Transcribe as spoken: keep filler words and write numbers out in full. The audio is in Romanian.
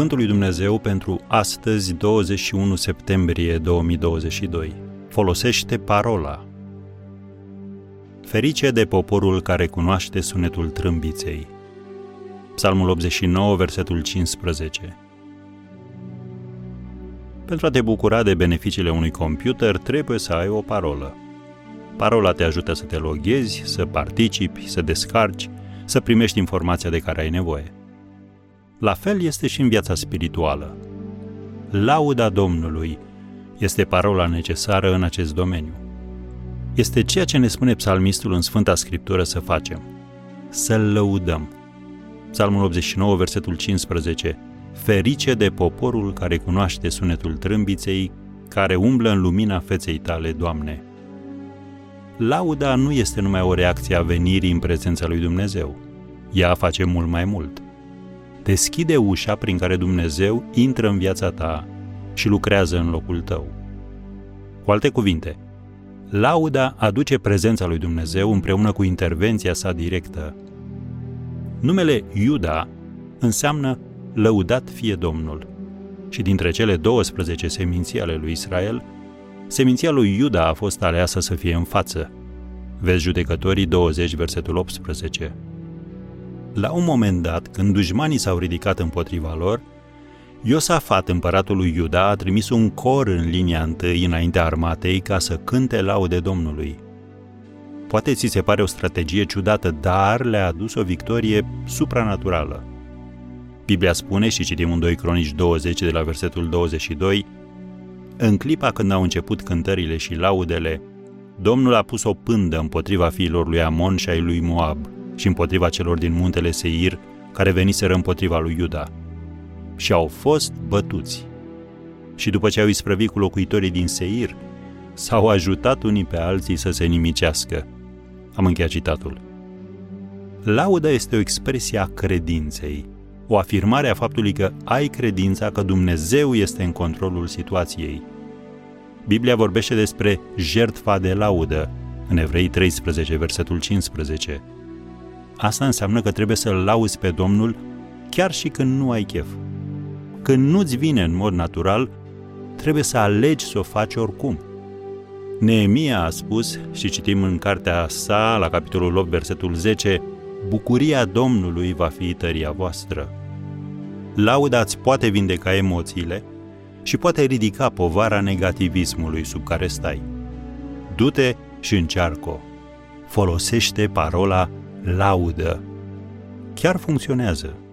Cuvântul lui Dumnezeu pentru astăzi, douăzeci și unu septembrie două mii douăzeci și doi. Folosește parola. Ferice de poporul care cunoaște sunetul trâmbiței. Psalmul optzeci și nouă, versetul cincisprezece. Pentru a te bucura de beneficiile unui computer, trebuie să ai o parolă. Parola te ajută să te loghezi, să participi, să descarci, să primești informația de care ai nevoie. La fel este și în viața spirituală. Lauda Domnului este parola necesară în acest domeniu. Este ceea ce ne spune psalmistul în Sfânta Scriptură să facem. Să-L lăudăm. Psalmul optzeci și nouă, versetul cincisprezece. Ferice de poporul care cunoaște sunetul trâmbiței, care umblă în lumina feței tale, Doamne. Lauda nu este numai o reacție a venirii în prezența lui Dumnezeu. Ea face mult mai mult. Deschide ușa prin care Dumnezeu intră în viața ta și lucrează în locul tău. Cu alte cuvinte, lauda aduce prezența lui Dumnezeu împreună cu intervenția sa directă. Numele Iuda înseamnă lăudat fie Domnul. Și dintre cele douăsprezece seminții ale lui Israel, seminția lui Iuda a fost aleasă să fie în față. Vezi Judecătorii douăzeci, versetul optsprezece. La un moment dat, când dușmanii s-au ridicat împotriva lor, Iosafat, împăratul lui Iuda, a trimis un cor în linia întâi înaintea armatei ca să cânte laude Domnului. Poate ți se pare o strategie ciudată, dar le-a adus o victorie supranaturală. Biblia spune, și citim în doi Cronici douăzeci de la versetul douăzeci și doi, în clipa când au început cântările și laudele, Domnul a pus o pândă împotriva fiilor lui Amon și ai lui Moab și împotriva celor din muntele Seir, care veniseră împotriva lui Iuda. Și au fost bătuți. Și după ce au isprăvit cu locuitorii din Seir, s-au ajutat unii pe alții să se nimicească. Am încheiat citatul. Lauda este o expresie a credinței, o afirmare a faptului că ai credința că Dumnezeu este în controlul situației. Biblia vorbește despre jertfa de laudă, în Evrei treisprezece, versetul cincisprezece. Asta înseamnă că trebuie să-L lauzi pe Domnul chiar și când nu ai chef. Când nu-ți vine în mod natural, trebuie să alegi să o faci oricum. Neemia a spus, și citim în cartea sa, la capitolul opt, versetul zece, bucuria Domnului va fi tăria voastră. Lauda îți poate vindeca emoțiile și poate ridica povara negativismului sub care stai. Du-te și încearcă-o. Folosește parola laudă. Chiar funcționează.